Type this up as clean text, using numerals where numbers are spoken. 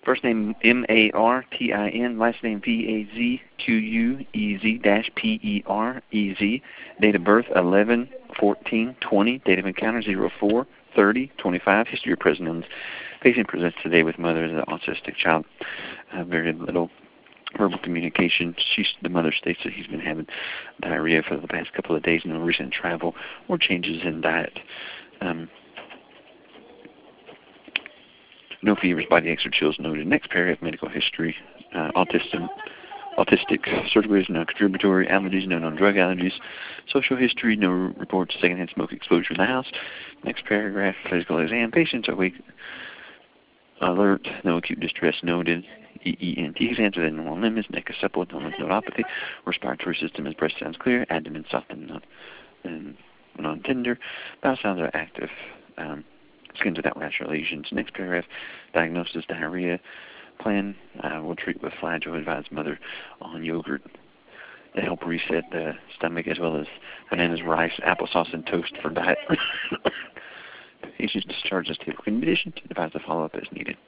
First name Martin, last name Vazquez-Perez. Date of birth 11/14/20. Date of encounter 04/30/25. History of present illness. Patient presents today with mother as an autistic child. Very little verbal communication. The mother states that he's been having diarrhea for the past couple of days, no recent travel or changes in diet. No fevers, body aches, or chills noted. Next paragraph, medical history. Autistic, surgical is non-contributory, allergies, no known drug allergies. Social history, no reports of secondhand smoke exposure in the house. Next paragraph, physical exam. Patients awake, alert, no acute distress noted. EENT exams within normal limits. Neck is supple with no lymph nodopathy. Respiratory system is breast sounds clear. Abdomen soft and non-tender. Bowel sounds are active. Skins without rational lesions. Next paragraph, diagnosis, diarrhea. Plan will treat with flagyl. Advise mother on yogurt to help reset the stomach, as well as bananas, rice, applesauce, and toast for diet. Patients discharged as typical condition to advise the follow-up as needed.